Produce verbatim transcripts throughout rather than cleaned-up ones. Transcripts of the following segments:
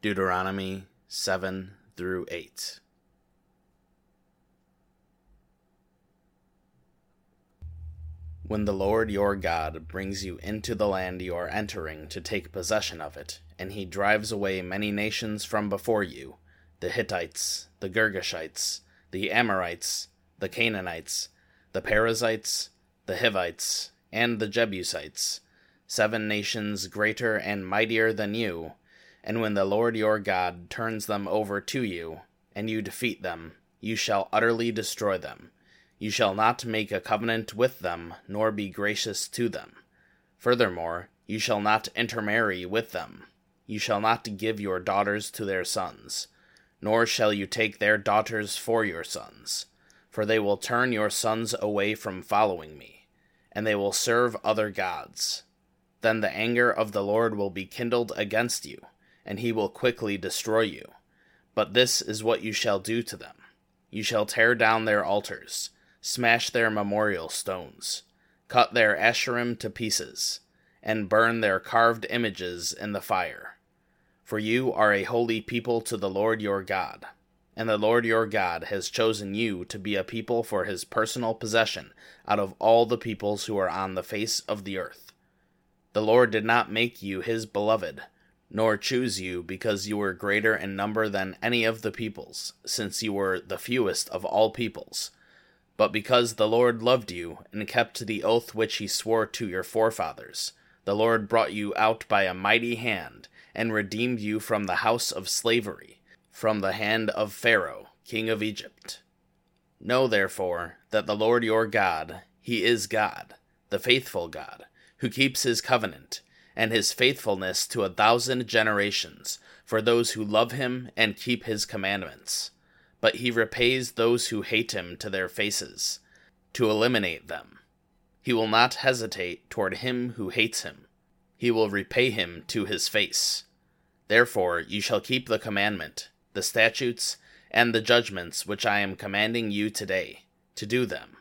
Deuteronomy seven through eight. When the Lord your God brings you into the land you are entering to take possession of it, and he drives away many nations from before you, the Hittites, the Girgashites, the Amorites, the Canaanites, the Perizzites, the Hivites, and the Jebusites, seven nations greater and mightier than you, and when the Lord your God turns them over to you, and you defeat them, you shall utterly destroy them. You shall not make a covenant with them, nor be gracious to them. Furthermore, you shall not intermarry with them. You shall not give your daughters to their sons, nor shall you take their daughters for your sons, for they will turn your sons away from following me, and they will serve other gods. Then the anger of the Lord will be kindled against you, and he will quickly destroy you. But this is what you shall do to them. You shall tear down their altars, smash their memorial stones, cut their Asherim to pieces, and burn their carved images in the fire. For you are a holy people to the Lord your God, and the Lord your God has chosen you to be a people for his personal possession out of all the peoples who are on the face of the earth. The Lord did not make you his beloved, nor choose you because you were greater in number than any of the peoples, since you were the fewest of all peoples, but because the Lord loved you and kept the oath which he swore to your forefathers. The Lord brought you out by a mighty hand, and redeemed you from the house of slavery, from the hand of Pharaoh, king of Egypt. Know therefore that the Lord your God, he is God, the faithful God, who keeps his covenant, and his faithfulness to a thousand generations, for those who love him and keep his commandments. But he repays those who hate him to their faces, to eliminate them. He will not hesitate toward him who hates him. He will repay him to his face. Therefore you shall keep the commandment, the statutes, and the judgments which I am commanding you today, to do them.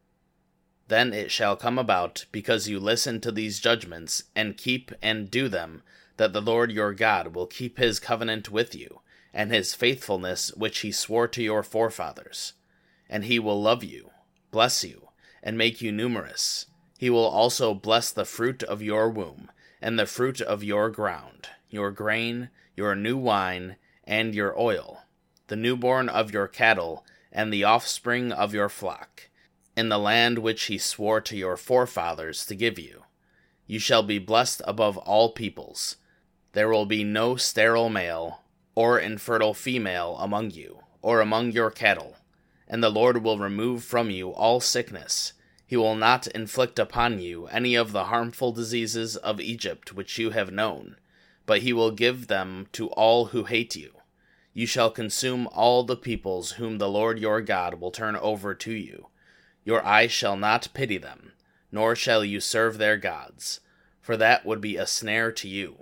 Then it shall come about, because you listen to these judgments, and keep and do them, that the Lord your God will keep his covenant with you, and his faithfulness which he swore to your forefathers. And he will love you, bless you, and make you numerous. He will also bless the fruit of your womb, and the fruit of your ground, your grain, your new wine, and your oil, the newborn of your cattle, and the offspring of your flock, in the land which he swore to your forefathers to give you. You shall be blessed above all peoples. There will be no sterile male or infertile female among you, or among your cattle, and the Lord will remove from you all sickness. He will not inflict upon you any of the harmful diseases of Egypt which you have known, but he will give them to all who hate you. You shall consume all the peoples whom the Lord your God will turn over to you. Your eye shall not pity them, nor shall you serve their gods, for that would be a snare to you.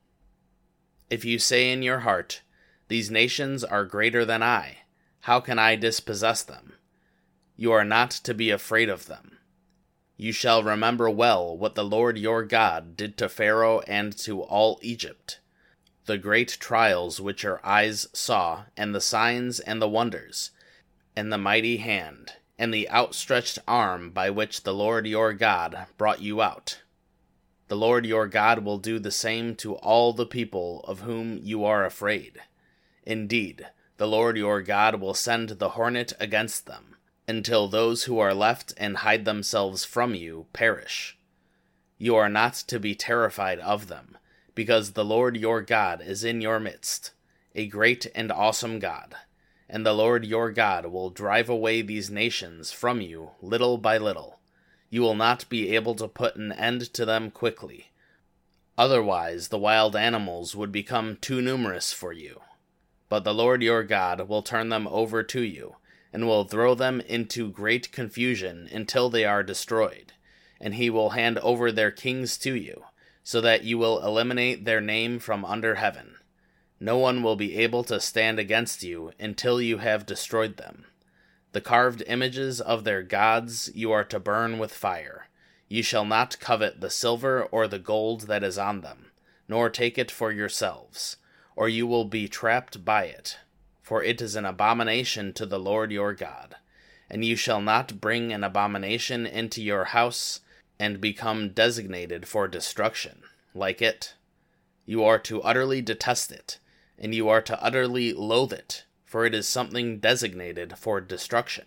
If you say in your heart, these nations are greater than I, how can I dispossess them? You are not to be afraid of them. You shall remember well what the Lord your God did to Pharaoh and to all Egypt, the great trials which your eyes saw, and the signs and the wonders, and the mighty hand, and the outstretched arm by which the Lord your God brought you out. The Lord your God will do the same to all the people of whom you are afraid. Indeed, the Lord your God will send the hornet against them, until those who are left and hide themselves from you perish. You are not to be terrified of them, because the Lord your God is in your midst, a great and awesome God. And the Lord your God will drive away these nations from you little by little. You will not be able to put an end to them quickly. Otherwise the wild animals would become too numerous for you. But the Lord your God will turn them over to you, and will throw them into great confusion until they are destroyed. And he will hand over their kings to you, so that you will eliminate their name from under heaven. No one will be able to stand against you until you have destroyed them. The carved images of their gods you are to burn with fire. You shall not covet the silver or the gold that is on them, nor take it for yourselves, or you will be trapped by it. For it is an abomination to the Lord your God. And you shall not bring an abomination into your house, and become designated for destruction, like it. You are to utterly detest it, and you are to utterly loathe it, for it is something designated for destruction.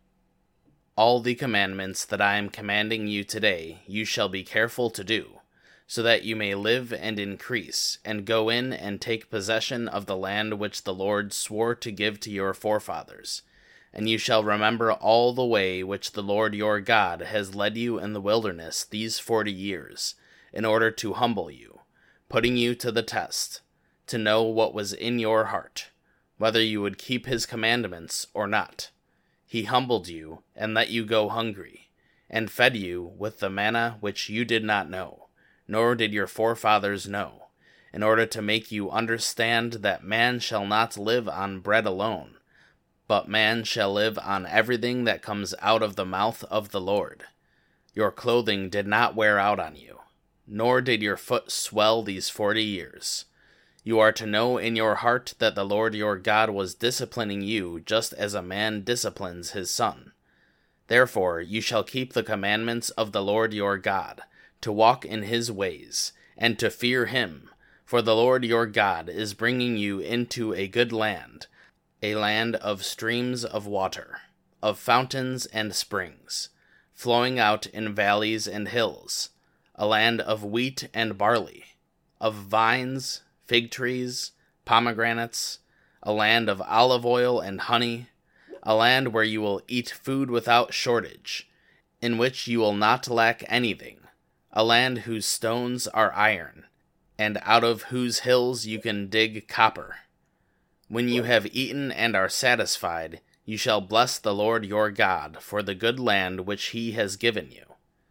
All the commandments that I am commanding you today you shall be careful to do, so that you may live and increase, and go in and take possession of the land which the Lord swore to give to your forefathers. And you shall remember all the way which the Lord your God has led you in the wilderness these forty years, in order to humble you, putting you to the test, to know what was in your heart, whether you would keep his commandments or not. He humbled you, and let you go hungry, and fed you with the manna which you did not know, nor did your forefathers know, in order to make you understand that man shall not live on bread alone, but man shall live on everything that comes out of the mouth of the Lord. Your clothing did not wear out on you, nor did your foot swell these forty years. You are to know in your heart that the Lord your God was disciplining you just as a man disciplines his son. Therefore you shall keep the commandments of the Lord your God, to walk in his ways, and to fear him, for the Lord your God is bringing you into a good land, a land of streams of water, of fountains and springs, flowing out in valleys and hills, a land of wheat and barley, of vines, fig trees, pomegranates, a land of olive oil and honey, a land where you will eat food without shortage, in which you will not lack anything, a land whose stones are iron, and out of whose hills you can dig copper. When you have eaten and are satisfied, you shall bless the Lord your God for the good land which he has given you.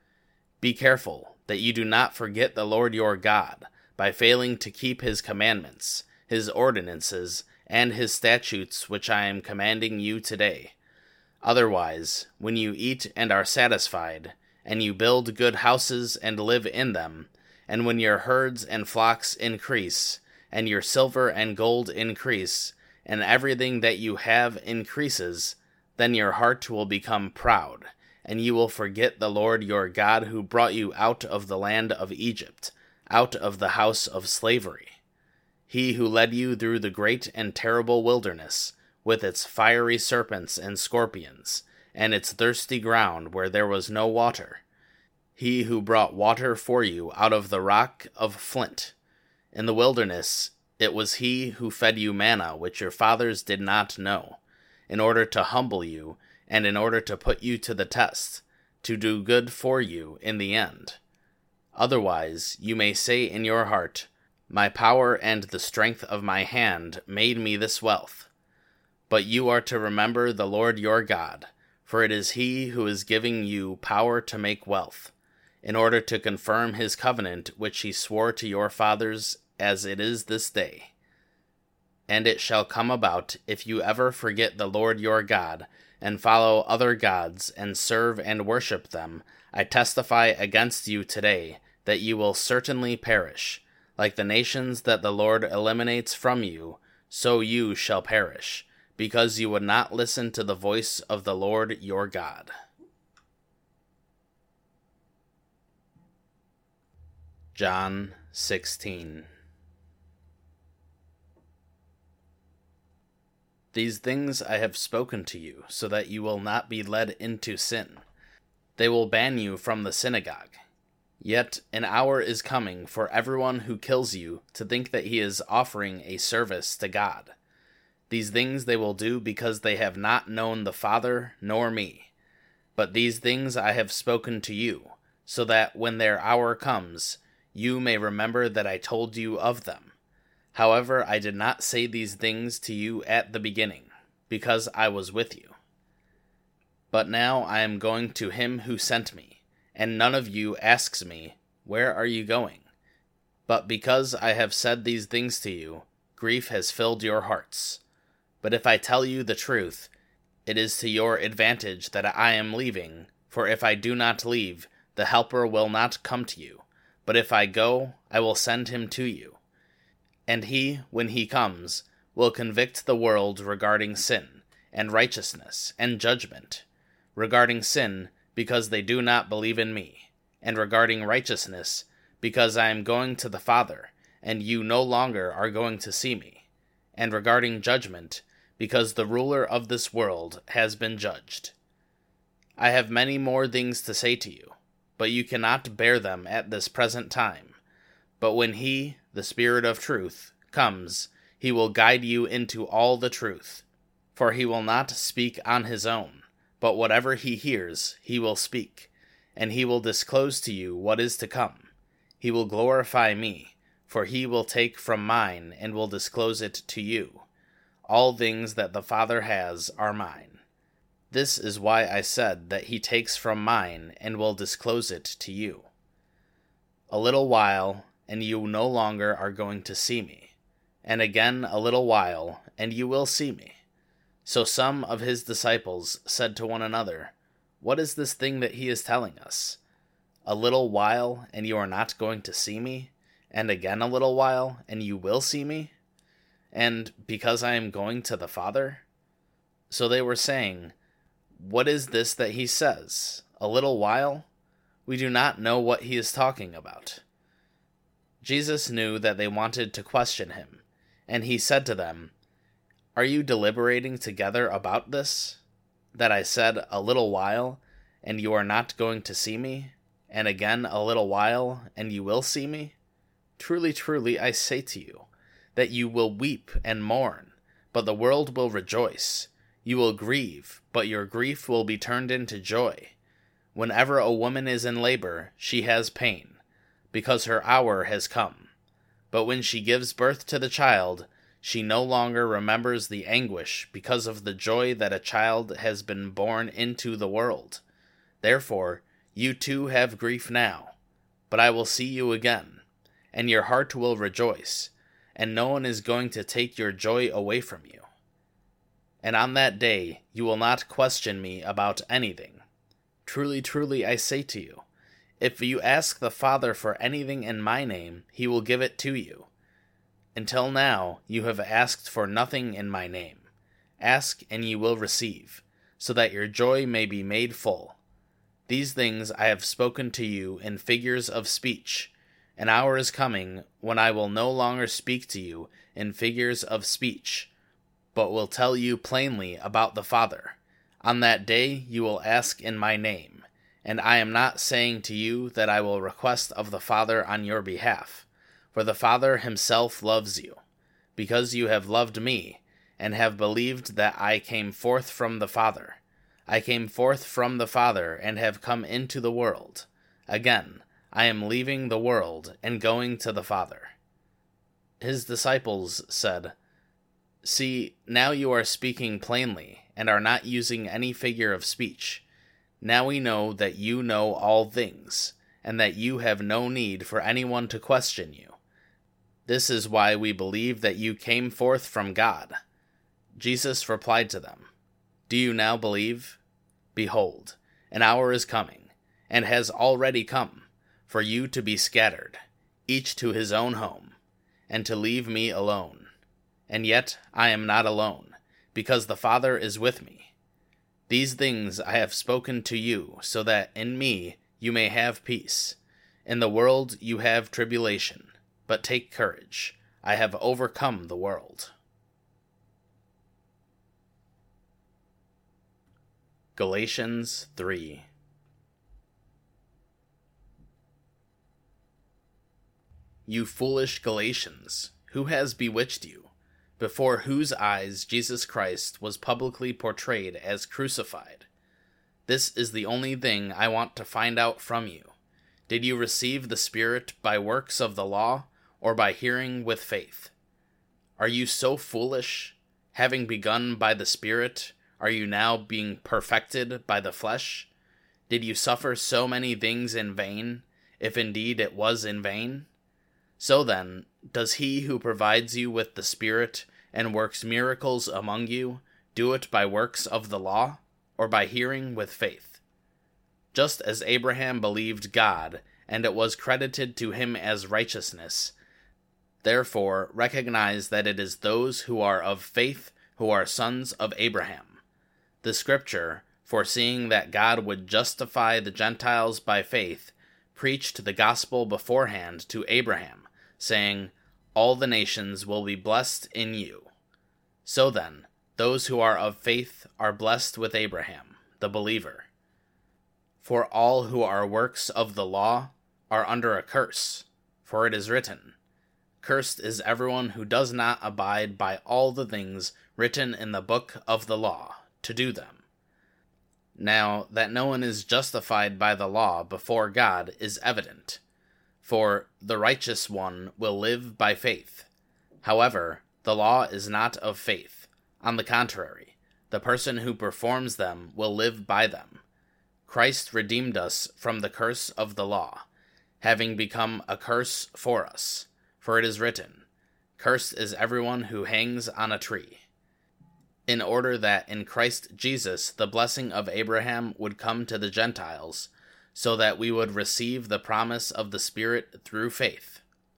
Be careful that you do not forget the Lord your God by failing to keep his commandments, his ordinances, and his statutes which I am commanding you today. Otherwise, when you eat and are satisfied, and you build good houses and live in them, and when your herds and flocks increase, and your silver and gold increase, and everything that you have increases, then your heart will become proud, and you will forget the Lord your God who brought you out of the land of Egypt, out of the house of slavery. He who led you through the great and terrible wilderness, with its fiery serpents and scorpions, and its thirsty ground where there was no water. He who brought water for you out of the rock of flint. In the wilderness, it was he who fed you manna which your fathers did not know, in order to humble you, and in order to put you to the test, to do good for you in the end. Otherwise, you may say in your heart, My power and the strength of my hand made me this wealth. But you are to remember the Lord your God, for it is he who is giving you power to make wealth, in order to confirm his covenant which he swore to your fathers as it is this day. And it shall come about, if you ever forget the Lord your God, and follow other gods, and serve and worship them, I testify against you today, that you will certainly perish. Like the nations that the Lord eliminates from you, so you shall perish, because you would not listen to the voice of the Lord your God. John sixteen. These things I have spoken to you, so that you will not be led into sin. They will ban you from the synagogue. Yet an hour is coming for everyone who kills you to think that he is offering a service to God. These things they will do because they have not known the Father nor me. But these things I have spoken to you, so that when their hour comes, you may remember that I told you of them. However, I did not say these things to you at the beginning, because I was with you. But now I am going to him who sent me, and none of you asks me, Where are you going? But because I have said these things to you, grief has filled your hearts. But if I tell you the truth, it is to your advantage that I am leaving, for if I do not leave, the Helper will not come to you. But if I go, I will send him to you. And he, when he comes, will convict the world regarding sin, and righteousness, and judgment. Regarding sin, because they do not believe in me, and regarding righteousness, because I am going to the Father, and you no longer are going to see me, and regarding judgment, because the ruler of this world has been judged. I have many more things to say to you, but you cannot bear them at this present time. But when he, the Spirit of truth, comes, he will guide you into all the truth. For he will not speak on his own, but whatever he hears, he will speak, and he will disclose to you what is to come. He will glorify me, for he will take from mine and will disclose it to you. All things that the Father has are mine. This is why I said that he takes from mine and will disclose it to you. A little while, and you no longer are going to see me, and again a little while, and you will see me. So some of his disciples said to one another, What is this thing that he is telling us? A little while, and you are not going to see me, and again a little while, and you will see me? And because I am going to the Father? So they were saying, What is this that he says? A little while? We do not know what he is talking about. Jesus knew that they wanted to question him, and he said to them, Are you deliberating together about this? That I said, A little while, and you are not going to see me, and again a little while, and you will see me? Truly, truly, I say to you, that you will weep and mourn, but the world will rejoice. You will grieve, but your grief will be turned into joy. Whenever a woman is in labor, she has pain, because her hour has come. But when she gives birth to the child, she no longer remembers the anguish because of the joy that a child has been born into the world. Therefore, you too have grief now, but I will see you again, and your heart will rejoice, and no one is going to take your joy away from you. And on that day you will not question me about anything. Truly, truly, I say to you, if you ask the Father for anything in my name, he will give it to you. Until now you have asked for nothing in my name. Ask, and you will receive, so that your joy may be made full. These things I have spoken to you in figures of speech. An hour is coming when I will no longer speak to you in figures of speech, but will tell you plainly about the Father. On that day you will ask in my name, and I am not saying to you that I will request of the Father on your behalf, for the Father himself loves you, because you have loved me, and have believed that I came forth from the Father. I came forth from the Father, and have come into the world. Again, I am leaving the world, and going to the Father. His disciples said, See, now you are speaking plainly, and are not using any figure of speech. Now we know that you know all things, and that you have no need for anyone to question you. This is why we believe that you came forth from God. Jesus replied to them, Do you now believe? Behold, an hour is coming, and has already come, for you to be scattered, each to his own home, and to leave me alone. And yet I am not alone, because the Father is with me. These things I have spoken to you, so that in me you may have peace. In the world you have tribulation, but take courage. I have overcome the world. Galatians three. You foolish Galatians, who has bewitched you, before whose eyes Jesus Christ was publicly portrayed as crucified? This is the only thing I want to find out from you. Did you receive the Spirit by works of the law, or by hearing with faith? Are you so foolish? Having begun by the Spirit, are you now being perfected by the flesh? Did you suffer so many things in vain, if indeed it was in vain? So then, does he who provides you with the Spirit and works miracles among you do it by works of the law, or by hearing with faith? Just as Abraham believed God, and it was credited to him as righteousness, Therefore, recognize that it is those who are of faith who are sons of Abraham. The Scripture, foreseeing that God would justify the Gentiles by faith, preached the gospel beforehand to Abraham, saying, "All the nations will be blessed in you." So then, those who are of faith are blessed with Abraham, the believer. For all who are works of the law are under a curse, for it is written, "Cursed is everyone who does not abide by all the things written in the book of the law, to do them." Now, that no one is justified by the law before God is evident, for the righteous one will live by faith. However, the law is not of faith. On the contrary, the person who performs them will live by them. Christ redeemed us from the curse of the law, having become a curse for us. For it is written, "Cursed is everyone who hangs on a tree," in order that in Christ Jesus the blessing of Abraham would come to the Gentiles, so that we would receive the promise of the Spirit through faith.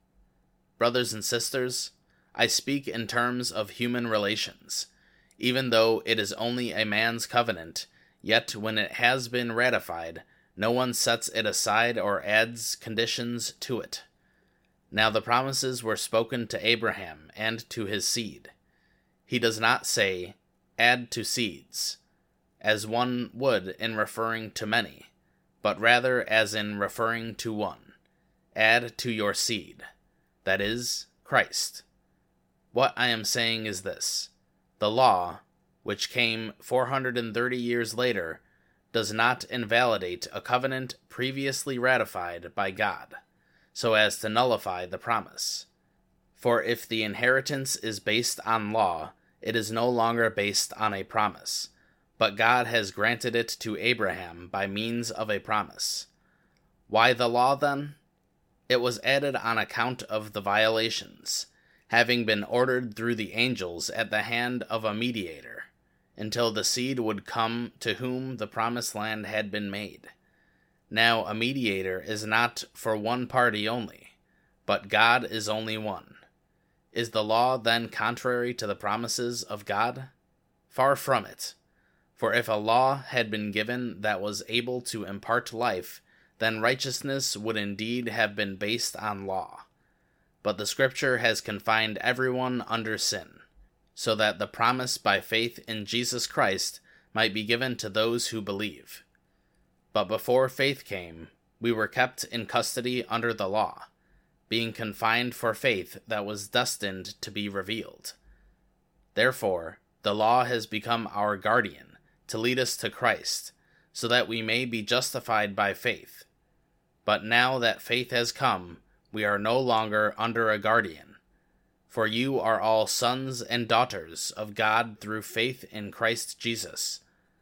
Brothers and sisters, I speak in terms of human relations. Even though it is only a man's covenant, yet when it has been ratified, no one sets it aside or adds conditions to it. Now the promises were spoken to Abraham and to his seed. He does not say, "add to seeds," as one would in referring to many, but rather as in referring to one. "Add to your seed," that is, Christ. What I am saying is this: the law, which came four hundred thirty years later, does not invalidate a covenant previously ratified by God, so as to nullify the promise. For if the inheritance is based on law, it is no longer based on a promise, but God has granted it to Abraham by means of a promise. Why the law, then? It was added on account of the violations, having been ordered through the angels at the hand of a mediator, until the seed would come to whom the promised land had been made. Now a mediator is not for one party only, but God is only one. Is the law then contrary to the promises of God? Far from it. For if a law had been given that was able to impart life, then righteousness would indeed have been based on law. But the Scripture has confined everyone under sin, so that the promise by faith in Jesus Christ might be given to those who believe. But before faith came, we were kept in custody under the law, being confined for faith that was destined to be revealed. Therefore, the law has become our guardian to lead us to Christ, so that we may be justified by faith. But now that faith has come, we are no longer under a guardian. For you are all sons and daughters of God through faith in Christ Jesus.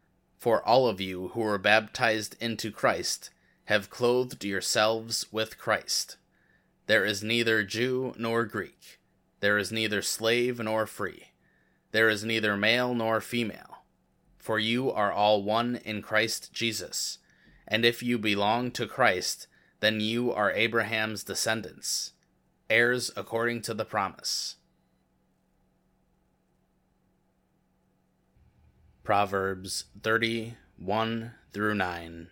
For all of you who were baptized into Christ have clothed yourselves with Christ. There is neither Jew nor Greek. There is neither slave nor free. There is neither male nor female. For you are all one in Christ Jesus. And if you belong to Christ, then you are Abraham's descendants, heirs according to the promise. Proverbs thirty, one through nine.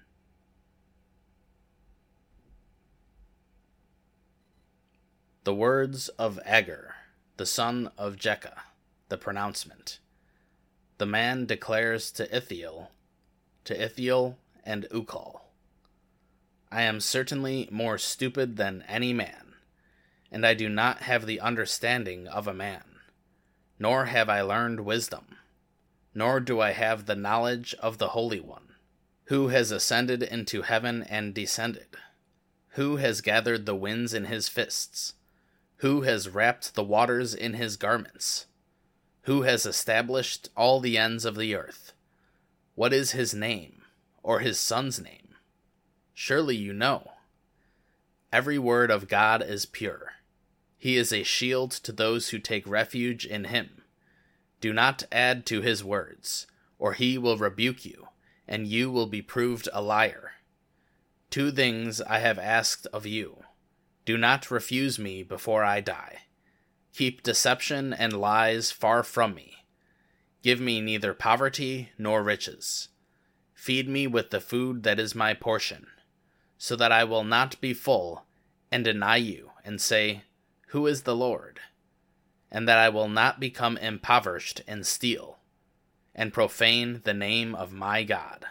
The words of Agur, the son of Jekah, the pronouncement. The man declares to Ithiel, to Ithiel and Ukal, I am certainly more stupid than any man, and I do not have the understanding of a man, nor have I learned wisdom, nor do I have the knowledge of the Holy One. Who has ascended into heaven and descended? Who has gathered the winds in his fists? Who has wrapped the waters in his garments? Who has established all the ends of the earth? What is his name, or his son's name? Surely you know. Every word of God is pure. He is a shield to those who take refuge in him. Do not add to his words, or he will rebuke you, and you will be proved a liar. Two things I have asked of you. Do not refuse me before I die. Keep deception and lies far from me. Give me neither poverty nor riches. Feed me with the food that is my portion, so that I will not be full and deny you and say, Who is the Lord? And that I will not become impoverished and steal, and profane the name of my God.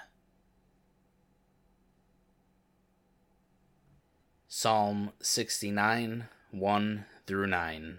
Psalm sixty-nine, one through nine.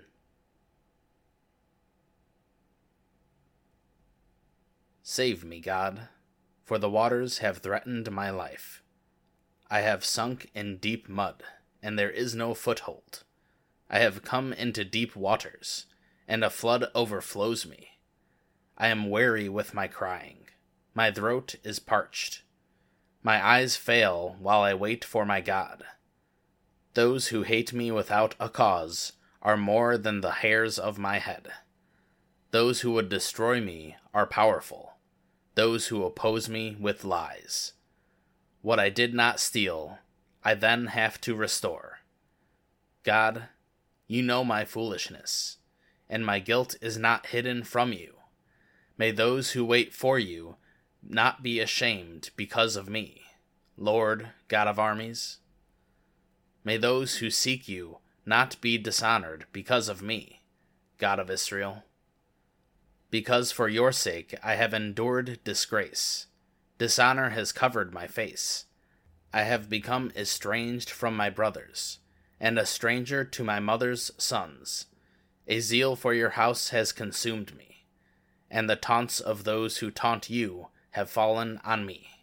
Save me, God, for the waters have threatened my life. I have sunk in deep mud, and there is no foothold. I have come into deep waters, and a flood overflows me. I am weary with my crying. My throat is parched. My eyes fail while I wait for my God. Those who hate me without a cause are more than the hairs of my head. Those who would destroy me are powerful. Those who oppose me with lies. What I did not steal, I then have to restore. God, you know my foolishness, and my guilt is not hidden from you. May those who wait for you not be ashamed because of me, Lord God of armies. May those who seek you not be dishonored because of me, God of Israel. Because for your sake I have endured disgrace. Dishonor has covered my face. I have become estranged from my brothers, and a stranger to my mother's sons. A zeal for your house has consumed me, and the taunts of those who taunt you have fallen on me.